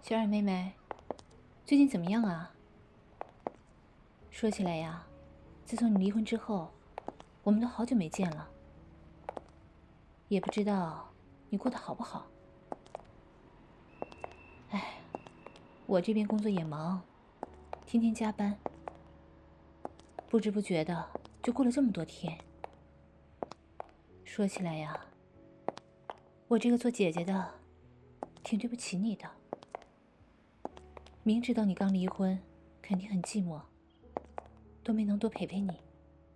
小冉妹妹，最近怎么样啊？说起来呀，自从你离婚之后，我们都好久没见了，也不知道你过得好不好。哎，我这边工作也忙，天天加班，不知不觉的就过了这么多天。说起来呀，我这个做姐姐的，挺对不起你的。明知道你刚离婚，肯定很寂寞，都没能多陪陪你。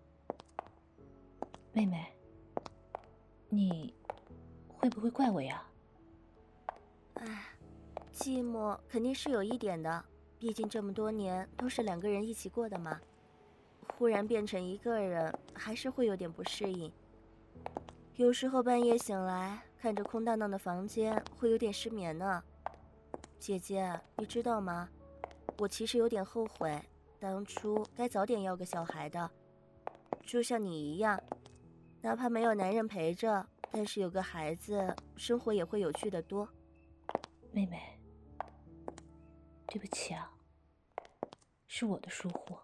妹妹，你会不会怪我呀？ 唉，寂寞肯定是有一点的，毕竟这么多年都是两个人一起过的嘛。忽然变成一个人，还是会有点不适应。有时候半夜醒来，看着空荡荡的房间，会有点失眠呢。姐姐，你知道吗？我其实有点后悔，当初该早点要个小孩的。就像你一样，哪怕没有男人陪着，但是有个孩子，生活也会有趣的多。 妹妹，对不起啊，是我的疏忽。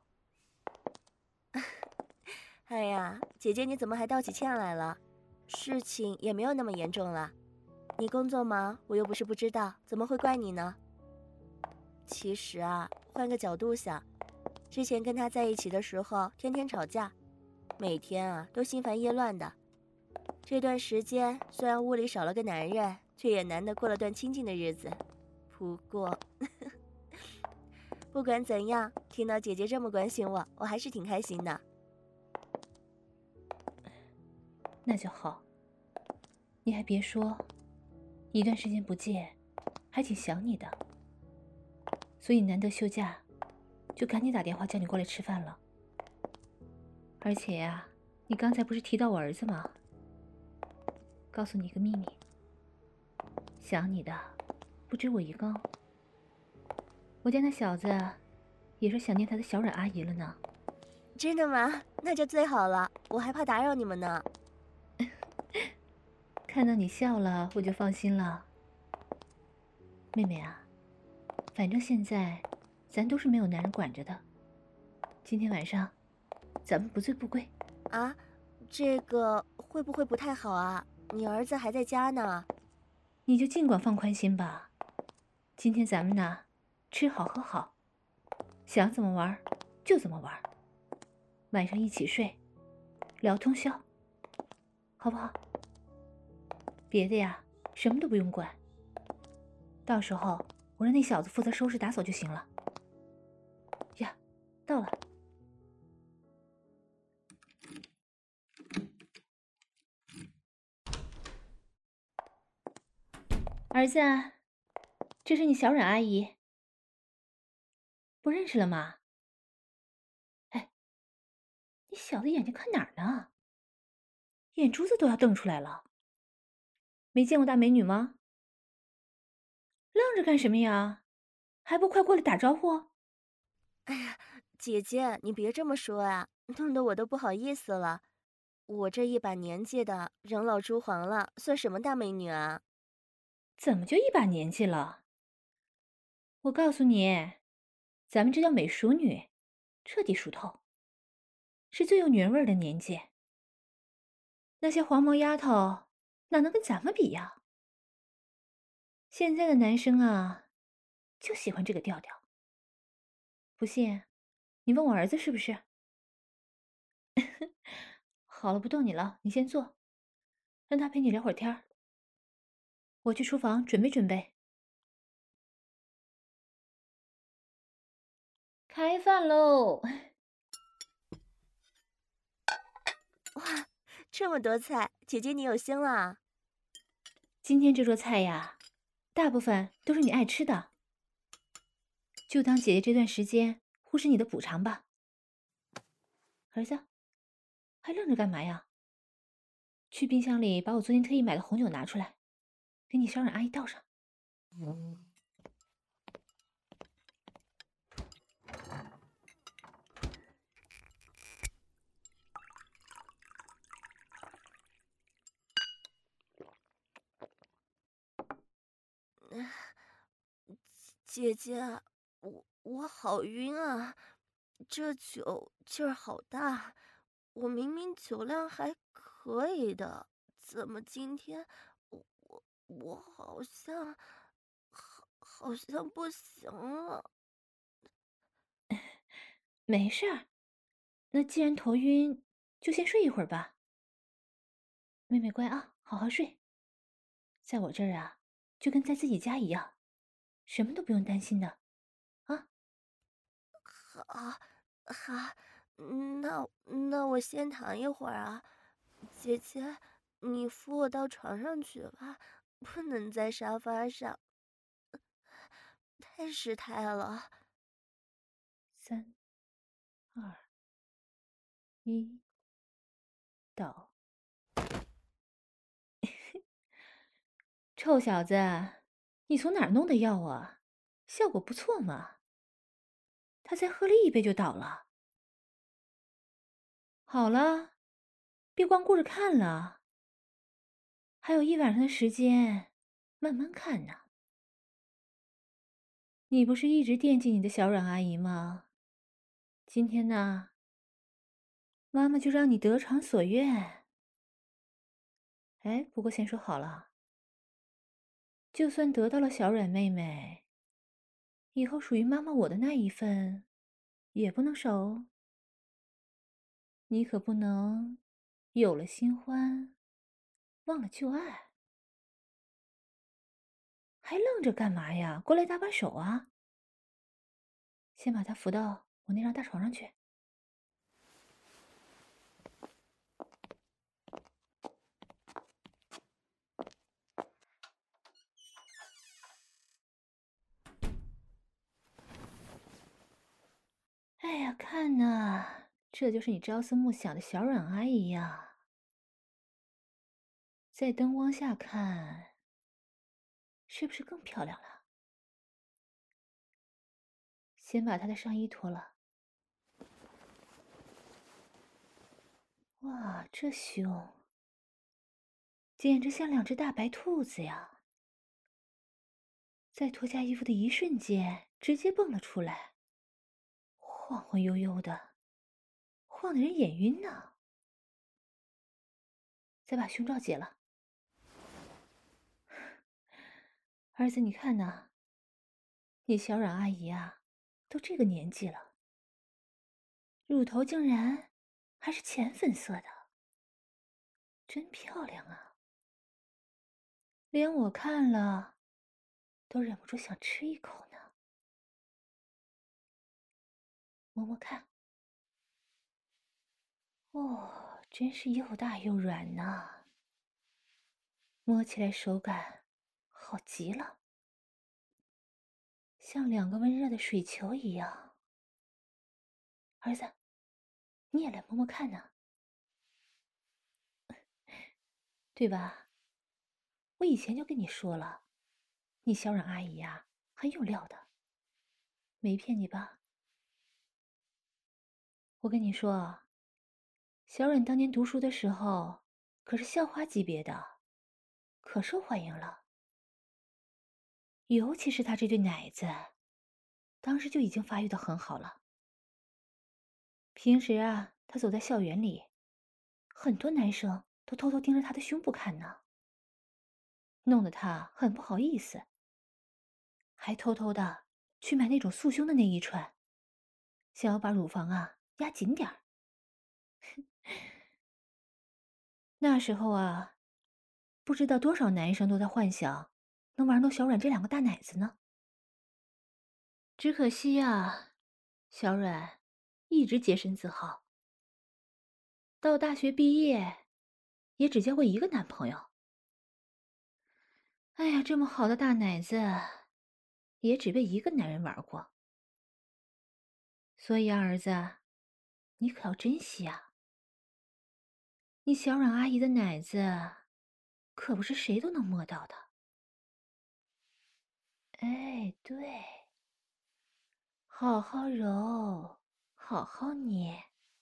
哎呀，姐姐你怎么还道起歉来了？事情也没有那么严重了。你工作忙，我又不是不知道，怎么会怪你呢？其实啊，换个角度想，之前跟他在一起的时候，天天吵架，每天啊都心烦意乱的。这段时间虽然屋里少了个男人，却也难得过了段清静的日子。不过，不管怎样，听到姐姐这么关心我，我还是挺开心的。 那就好。你还别说，一段时间不见，还挺想你的，所以难得休假，就赶紧打电话叫你过来吃饭了。而且呀，你刚才不是提到我儿子吗？告诉你一个秘密，想你的不止我一个，我家那小子也说想念他的小冉阿姨了呢。 真的吗？那就最好了，我还怕打扰你们呢。 看到你笑了，我就放心了。妹妹啊，反正现在咱都是没有男人管着的，今天晚上咱们不醉不归。 啊，这个会不会不太好啊？你儿子还在家呢。 你就尽管放宽心吧。今天咱们呢，吃好喝好，想怎么玩就怎么玩，晚上一起睡，聊通宵，好不好？别的呀，什么都不用管，到时候我让那小子负责收拾打扫就行了。呀，到了。儿子啊，这是你小冉阿姨，不认识了吗？哎，你小子眼睛看哪儿呢？眼珠子都要瞪出来了。没见过大美女吗？愣着干什么呀？还不快过来打招呼？ 哎呀，姐姐，你别这么说啊，弄得我都不好意思了。我这一把年纪的，人老珠黄了，算什么大美女啊？ 怎么就一把年纪了？我告诉你，咱们这叫美熟女，彻底熟透，是最有女人味儿的年纪。那些黄毛丫头哪能跟咱们比呀？现在的男生啊，就喜欢这个调调。不信，你问我儿子是不是？好了，不逗你了，你先坐，让他陪你聊会儿天儿。我去厨房准备准备，开饭喽！ 哇，这么多菜，姐姐你有心了。 今天这桌菜呀，大部分都是你爱吃的，就当姐姐这段时间忽视你的补偿吧。儿子，还愣着干嘛呀？去冰箱里把我昨天特意买的红酒拿出来，给你小冉阿姨倒上。 姐姐，我好晕啊，这酒劲儿好大，我明明酒量还可以的，怎么今天我好像不行了。 没事儿，那既然头晕，就先睡一会儿吧。妹妹乖啊，好好睡。在我这儿啊，就跟在自己家一样，什么都不用担心的。啊， 好，好，那我先躺一会儿啊，姐姐，你扶我到床上去吧，不能在沙发上，太失态了。 三、二、一，倒。臭小子，你从哪儿弄的药啊？效果不错嘛。他才喝了一杯就倒了。好了，别光顾着看了，还有一晚上的时间，慢慢看呢。你不是一直惦记你的小阮阿姨吗？今天呢，妈妈就让你得偿所愿。哎，不过先说好了，就算得到了小阮妹妹，以后属于妈妈我的那一份，也不能少哦。你可不能有了新欢，忘了旧爱。还愣着干嘛呀？过来搭把手啊！先把她扶到我那张大床上去。哎呀，看呐，这就是你朝思暮想的小阮阿姨呀。在灯光下看，是不是更漂亮了？先把她的上衣脱了。哇，这胸简直像两只大白兔子呀！在脱下衣服的一瞬间，直接蹦了出来，晃晃悠悠的，晃得人眼晕呢。再把胸罩解了。儿子，你看呐，你小阮阿姨啊，都这个年纪了，乳头竟然还是浅粉色的，真漂亮啊！连我看了都忍不住想吃一口呢。摸摸看，哦，真是又大又软呐，摸起来手感好极了，像两个温热的水球一样。儿子，你也来摸摸看呢，对吧？我以前就跟你说了，你小阮阿姨呀，很有料的，没骗你吧？我跟你说，小阮当年读书的时候可是校花级别的，可受欢迎了。尤其是她这对奶子，当时就已经发育的很好了。平时啊，她走在校园里，很多男生都偷偷盯着她的胸部看呢，弄得她很不好意思，还偷偷的去买那种束胸的内衣穿，想要把乳房啊压紧点儿。那时候啊，不知道多少男生都在幻想能玩弄小阮这两个大奶子呢。只可惜呀，小阮一直洁身自好，到大学毕业也只交过一个男朋友。哎呀，这么好的大奶子，也只被一个男人玩过。所以啊，儿子，你可要珍惜啊！你小阮阿姨的奶子，可不是谁都能摸到的。哎，对，好好揉，好好捏，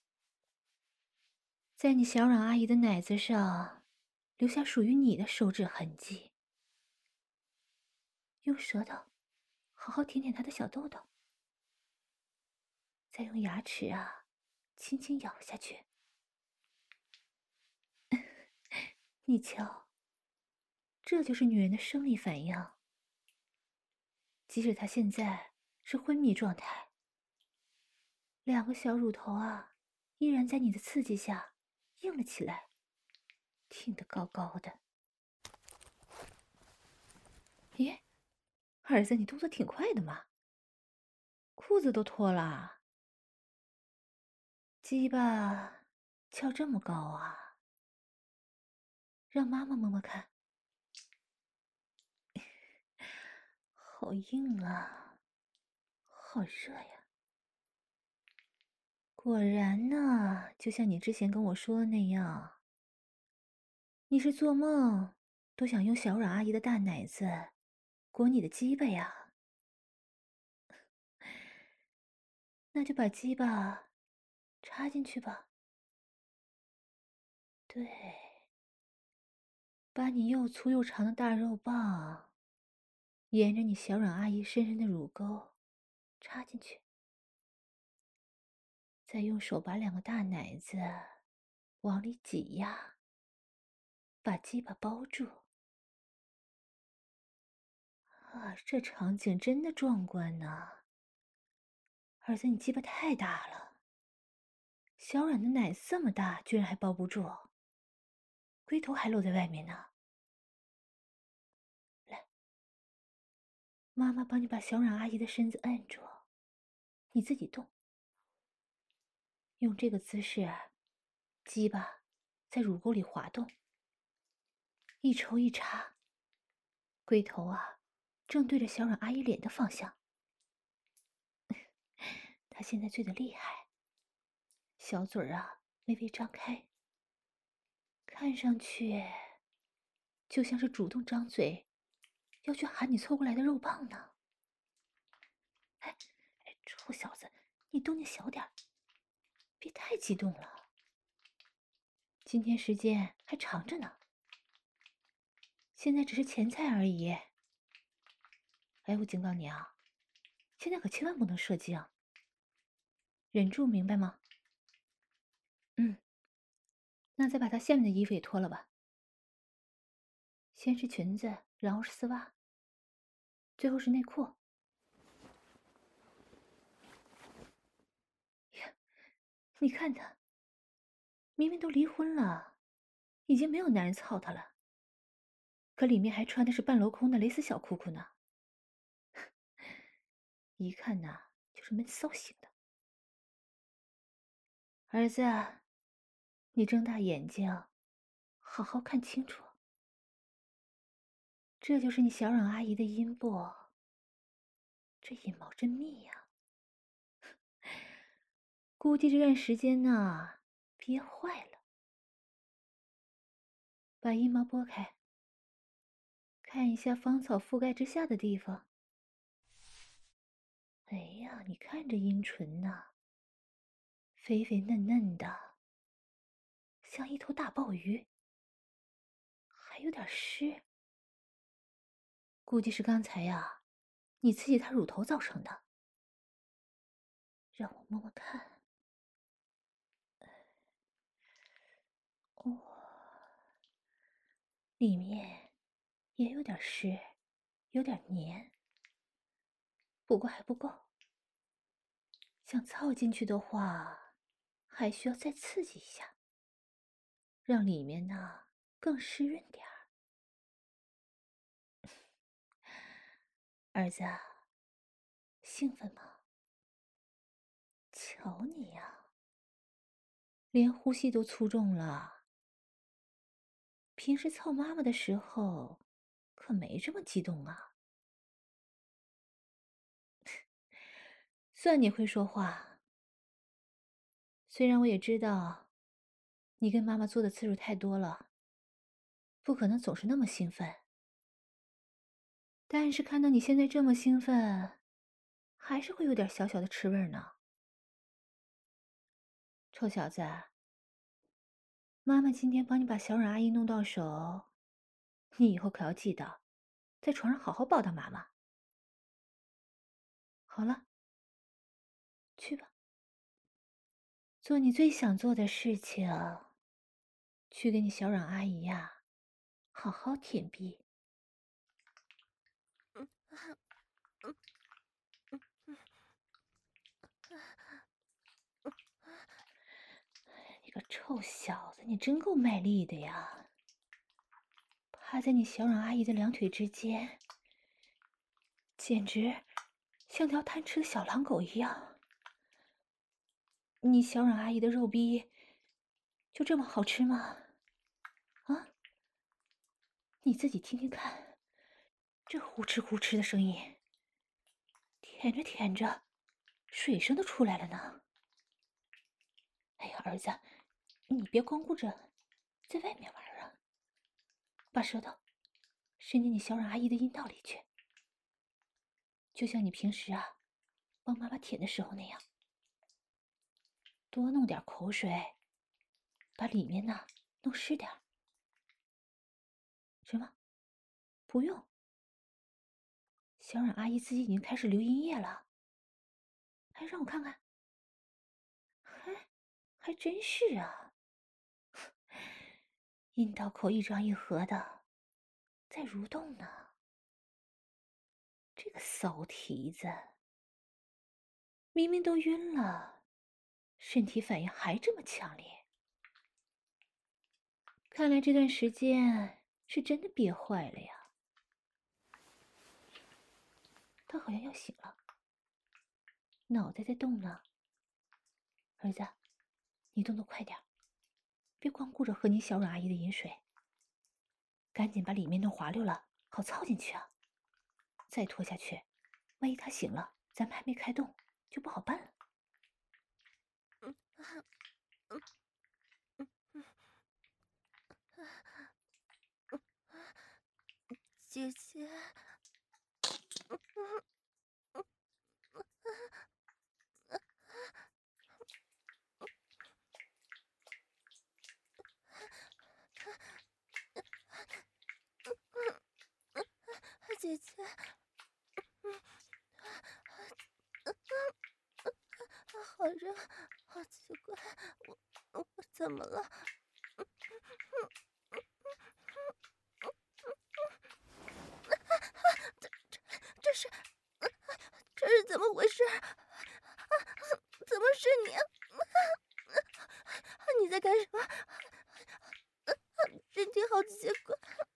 在你小阮阿姨的奶子上留下属于你的手指痕迹。用舌头好好舔舔她的小豆豆，再用牙齿啊，轻轻咬下去。你瞧，这就是女人的生理反应。即使她现在是昏迷状态，两个小乳头啊，依然在你的刺激下硬了起来，挺得高高的。咦，儿子，你动作挺快的嘛，裤子都脱了，鸡巴翘这么高啊？让妈妈摸摸看。好硬啊，好热呀！果然呢，就像你之前跟我说的那样，你是做梦都想用小阮阿姨的大奶子裹你的鸡巴呀？那就把鸡巴插进去吧。对，把你又粗又长的大肉棒沿着你小阮阿姨深深的乳沟插进去，再用手把两个大奶子往里挤压，把鸡巴包住。啊，这场景真的壮观呢！儿子，你鸡巴太大了，小阮的奶这么大，居然还包不住，龟头还露在外面呢。来，妈妈帮你把小阮阿姨的身子按住，你自己动。用这个姿势啊，鸡巴在乳沟里滑动，一抽一插，龟头啊正对着小阮阿姨脸的方向。她现在醉得厉害，小嘴儿啊微微张开，看上去就像是主动张嘴要去喊你凑过来的肉棒呢。哎，臭小子，你动静小点儿，别太激动了。今天时间还长着呢，现在只是前菜而已。哎，我警告你啊，现在可千万不能射精，忍住，明白吗？嗯，那再把她下面的衣服也脱了吧。先是裙子，然后是丝袜，最后是内裤。呀，你看她，明明都离婚了，已经没有男人操她了，可里面还穿的是半镂空的蕾丝小裤裤呢。一看呐，就是闷骚型的。儿子，你睁大眼睛，好好看清楚。这就是你小阮阿姨的阴部，这阴毛真密呀！估计这段时间呢，憋坏了。把阴毛拨开，看一下芳草覆盖之下的地方。哎呀，你看这阴唇呐，肥肥嫩嫩的，像一头大鲍鱼，还有点湿。估计是刚才呀，你刺激她乳头造成的。让我摸摸看。哦，里面也有点湿，有点黏，不过还不够。想操进去的话，还需要再刺激一下，让里面呢更湿润点儿。儿子啊，兴奋吗？瞧你呀，连呼吸都粗重了。平时操妈妈的时候，可没这么激动啊。算你会说话。虽然我也知道，你跟妈妈做的次数太多了，不可能总是那么兴奋。但是看到你现在这么兴奋，还是会有点小小的吃味呢。臭小子，妈妈今天帮你把小阮阿姨弄到手，你以后可要记得，在床上好好抱抱妈妈。 好了，去吧，做你最想做的事情，去给你小冉阿姨呀，好好舔逼。你个臭小子，你真够卖力的呀！趴在你小冉阿姨的两腿之间，简直像条贪吃的小狼狗一样。你小冉阿姨的肉逼就这么好吃吗？啊？你自己听听看，这呼哧呼哧的声音，舔着舔着，水声都出来了呢。哎呀，儿子，你别光顾着在外面玩啊，把舌头伸进你小冉阿姨的阴道里去，就像你平时啊帮妈妈舔的时候那样，多弄点口水，把里面呢弄湿点。什么？不用。小冉阿姨自己已经开始流阴液了。哎，让我看看。还真是啊，阴道口一张一合的，在蠕动呢。这个骚蹄子，明明都晕了，身体反应还这么强烈。看来这段时间是真的憋坏了呀。他好像要醒了，脑袋在动呢。儿子，你动作快点，别光顾着喝你小冉阿姨的饮水，赶紧把里面弄滑溜了，好操进去啊！再拖下去，万一他醒了，咱们还没开动，就不好办了。 姐姐，姐姐，好热，好奇怪，我怎么了？这是怎么回事？怎么是你？你在干什么？身体好奇怪，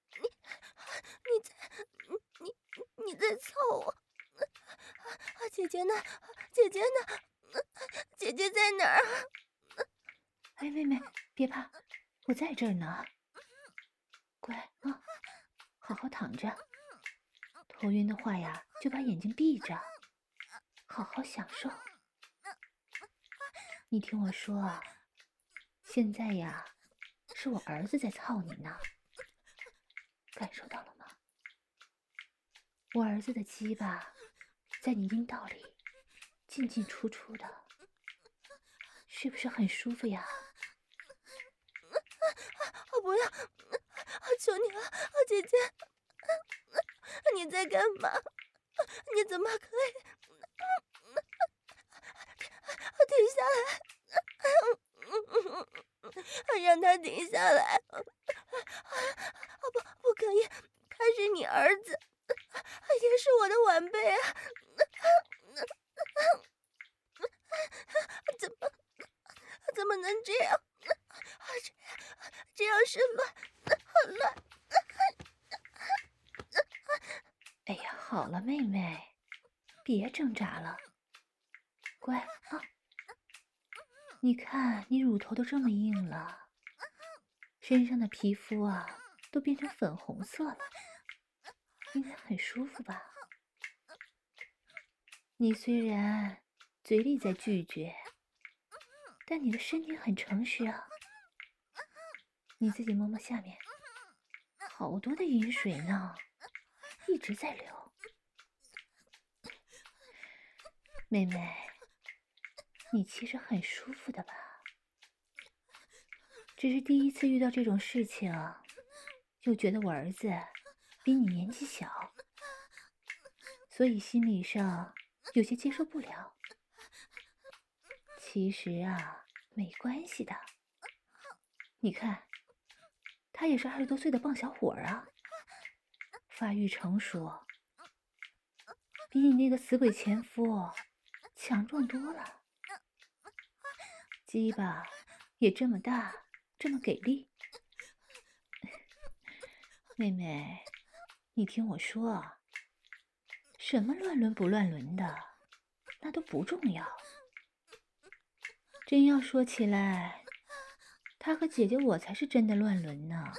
你在操我？姐姐呢？姐姐呢？姐姐在哪儿？ 哎，妹妹，别怕，我在这儿呢。乖啊，好好躺着。头晕的话呀，就把眼睛闭着，好好享受。你听我说啊，现在呀，是我儿子在操你呢，感受到了吗？我儿子的鸡巴在你阴道里进进出出的，是不是很舒服呀？ 不要！求你了，姐姐，你在干嘛？你怎么可以停下来？让他停下来！不可以，他是你儿子，也是我的晚辈啊！怎么能这样？这样是乱，很乱。 哎呀，好了，妹妹，别挣扎了，乖啊！你看，你乳头都这么硬了，身上的皮肤啊都变成粉红色了，应该很舒服吧？你虽然嘴里在拒绝，但你的身体很诚实啊。你自己摸摸下面，好多的饮水呢，一直在流。妹妹，你其实很舒服的吧？只是第一次遇到这种事情，又觉得我儿子比你年纪小，所以心理上有些接受不了。其实啊，没关系的。你看，他也是20多岁的棒小伙啊，发育成熟，比你那个死鬼前夫强壮多了，鸡巴也这么大，这么给力。妹妹，你听我说啊，什么乱伦不乱伦的，那都不重要。真要说起来，他和姐姐我才是真的乱伦呢。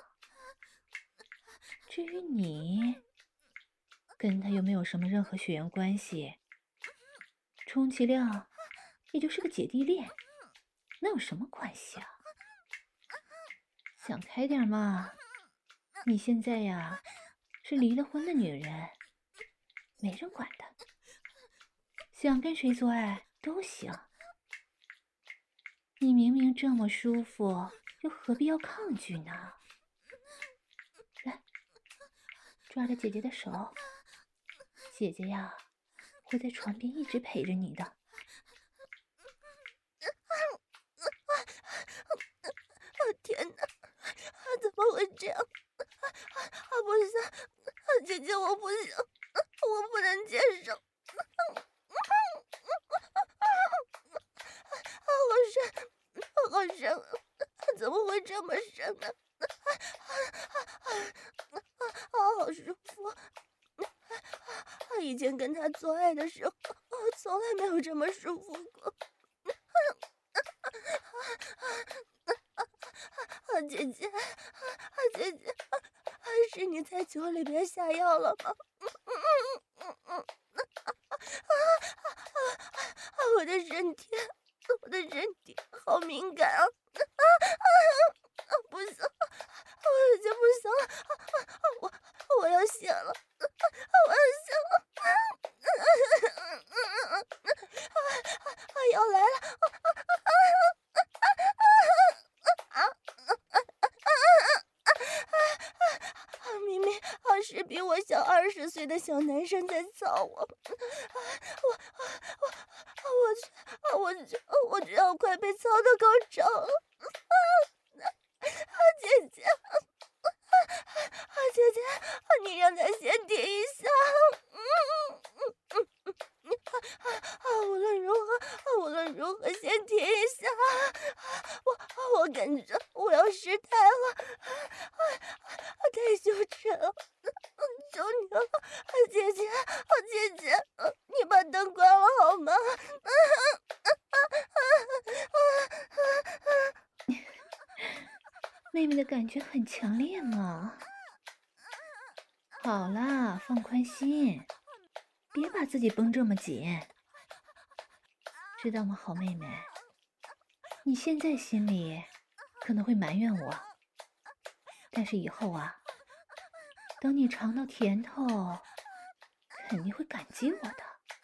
至于你，跟他又没有什么任何血缘关系，充其量也就是个姐弟恋，那有什么关系啊？想开点嘛，你现在呀是离了婚的女人，没人管的，想跟谁做爱都行。你明明这么舒服，又何必要抗拒呢？来，抓着姐姐的手，姐姐呀会在床边一直陪着你的。 天哪，怎么会这样？不行，姐姐我不行，我不能接受。好深，好深，怎么会这么深呢？好舒服。以前跟他做爱的时候，从来没有这么舒服过。姐姐，姐姐，是你在酒里边下药了吗？我的身体好敏感啊！不行，我已经不行了，我要泄了，我要泄了！要来了！明明是比我小20岁的小男生在操我，我只要快被操到高潮了！姐姐，姐姐，你让他先停一下。无论如何，先停一下。我感觉我要失态了，太羞耻了，求你了，姐姐，你把灯关了好吗？ 妹妹的感觉很强烈嘛。好啦，放宽心，别把自己绷这么紧，知道吗，好妹妹？你现在心里可能会埋怨我，但是以后啊，等你尝到甜头，肯定会感激我的。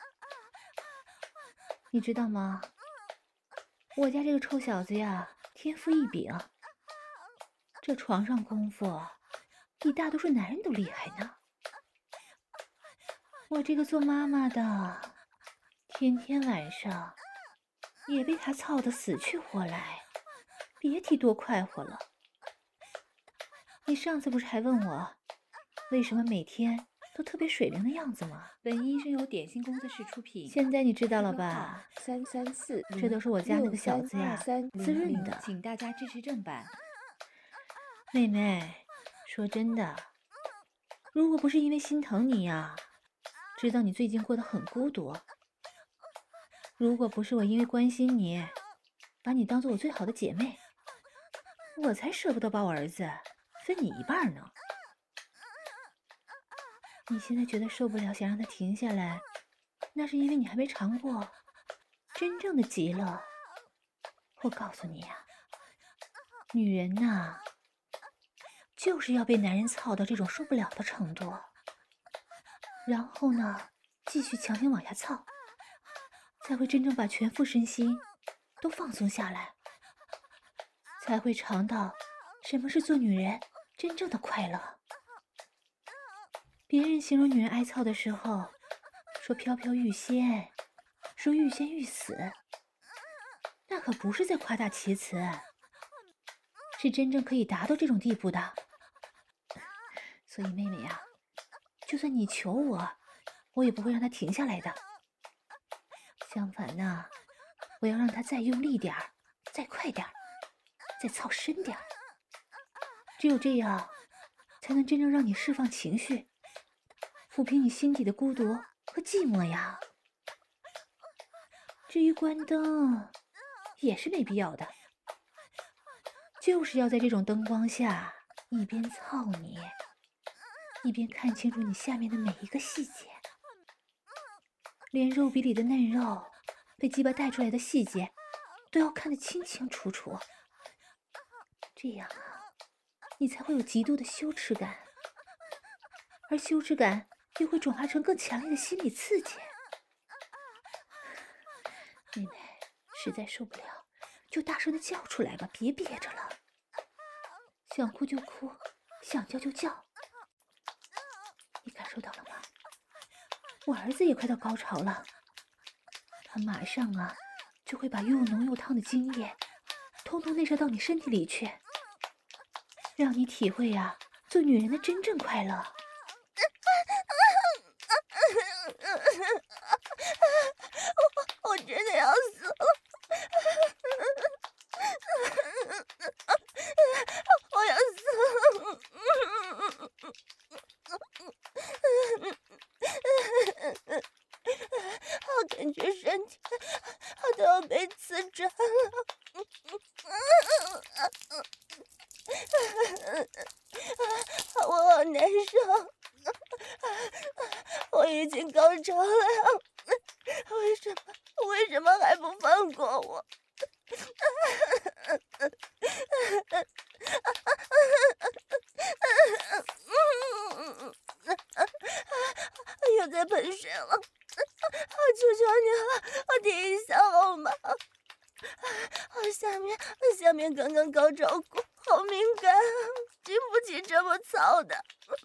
你知道吗？我家这个臭小子呀，天赋异禀，这床上功夫比大多数男人都厉害呢。我这个做妈妈的，天天晚上也被他操得死去活来，别提多快活了。你上次不是还问我，为什么每天都特别水灵的样子吗？ 本医生由点心工作室出品。 现在你知道了吧 ？334， 这都是我家那个小子呀滋润的， 请大家支持正版。 妹妹，说真的，如果不是因为心疼你呀，知道你最近过得很孤独，如果不是我因为关心你，把你当做我最好的姐妹，我才舍不得把我儿子分你一半呢。你现在觉得受不了，想让他停下来，那是因为你还没尝过真正的极乐。我告诉你呀，女人呐，就是要被男人操到这种受不了的程度，然后呢，继续强行往下操，才会真正把全副身心都放松下来，才会尝到什么是做女人真正的快乐。别人形容女人挨操的时候， 说飘飘欲仙，说欲仙欲死，那可不是在夸大其词，是真正可以达到这种地步的。所以妹妹呀，就算你求我，我也不会让他停下来的。相反呢，我要让他再用力点儿，再快点儿，再操深点儿。只有这样，才能真正让你释放情绪，抚平你心底的孤独和寂寞呀。至于关灯，也是没必要的，就是要在这种灯光下，一边操你，一边看清楚你下面的每一个细节，连肉壁里的嫩肉被鸡巴带出来的细节，都要看得清清楚楚。这样啊，你才会有极度的羞耻感，而羞耻感又会转化成更强烈的心理刺激。妹妹，实在受不了，就大声的叫出来吧，别憋着了。想哭就哭，想叫就叫。你感受到了吗？我儿子也快到高潮了，他马上啊就会把又浓又烫的精液通通内射到你身体里去，让你体会啊做女人的真正快乐。 我真的要死了！我要死了！我感觉身体都要被刺穿了，我好难受，我已经高潮了，为什么还不放过我？又在喷水了，求求你了，我停一下好吗？下面刚刚高潮过，好敏感，经不起这么操的。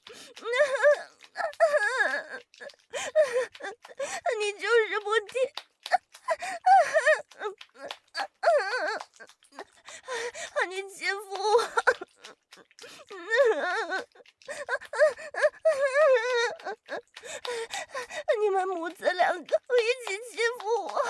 你就是不听。你欺负我！你们母子两个一起欺负我！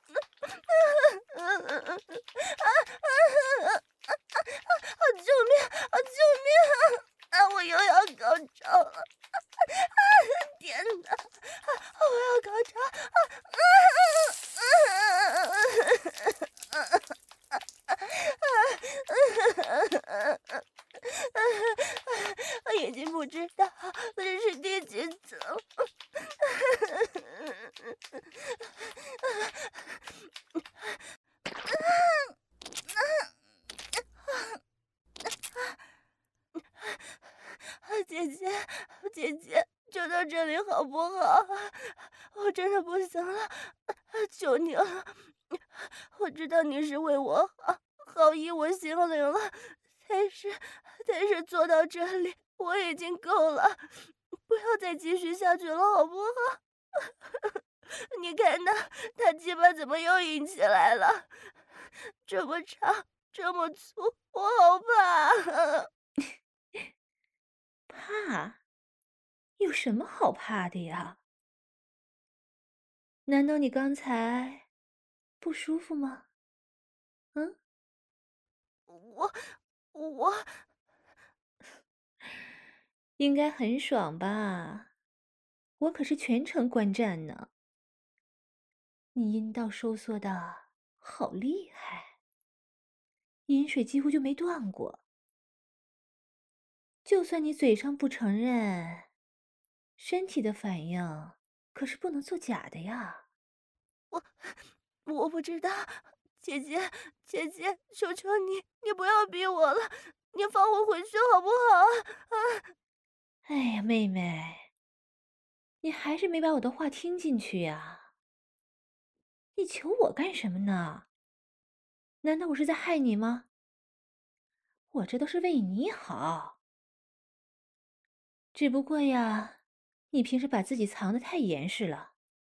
救命！救命！我又要高潮了！天哪！我要高潮！我已经不知道这是第几次了。姐姐，就到这里好不好？我真的不行了，求你了！我知道你是为我好，好意我心领了，但是做到这里我已经够了，不要再继续下去了，好不好？你看他鸡巴怎么又硬起来了？这么长，这么粗，我好怕。 怕？有什么好怕的呀？难道你刚才不舒服吗？嗯？ 我应该很爽吧？我可是全程观战呢。你阴道收缩的好厉害，饮水几乎就没断过。就算你嘴上不承认，身体的反应可是不能作假的呀。 我不知道，姐姐，求求你，你不要逼我了，你放我回去好不好？ 哎呀，妹妹，你还是没把我的话听进去呀？你求我干什么呢？难道我是在害你吗？我这都是为你好。只不过呀，你平时把自己藏得太严实了，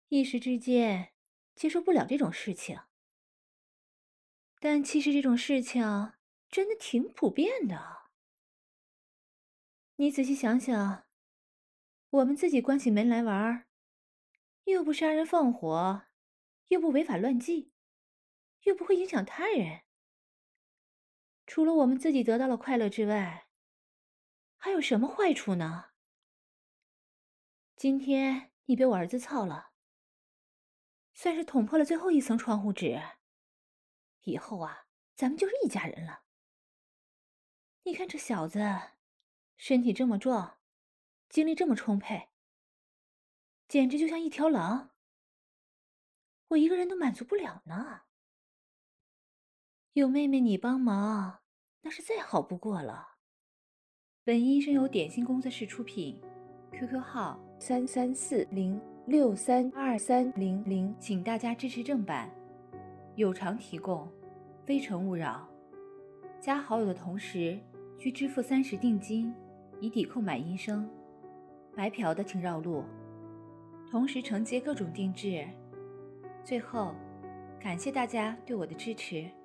一时之间接受不了这种事情，但其实这种事情真的挺普遍的。你仔细想想，我们自己关起门来玩，又不杀人放火，又不违法乱纪，又不会影响他人，除了我们自己得到了快乐之外，还有什么坏处呢？今天你被我儿子操了，算是捅破了最后一层窗户纸。以后啊，咱们就是一家人了。你看这小子，身体这么壮，精力这么充沛，简直就像一条狼。我一个人都满足不了呢。有妹妹你帮忙，那是再好不过了。本音声由点心工作室出品 ，QQ 号33406323000，请大家支持正版，有偿提供，非诚勿扰。加好友的同时需支付30定金，以抵购买音声。白嫖的请绕路，同时承接各种定制。最后，感谢大家对我的支持。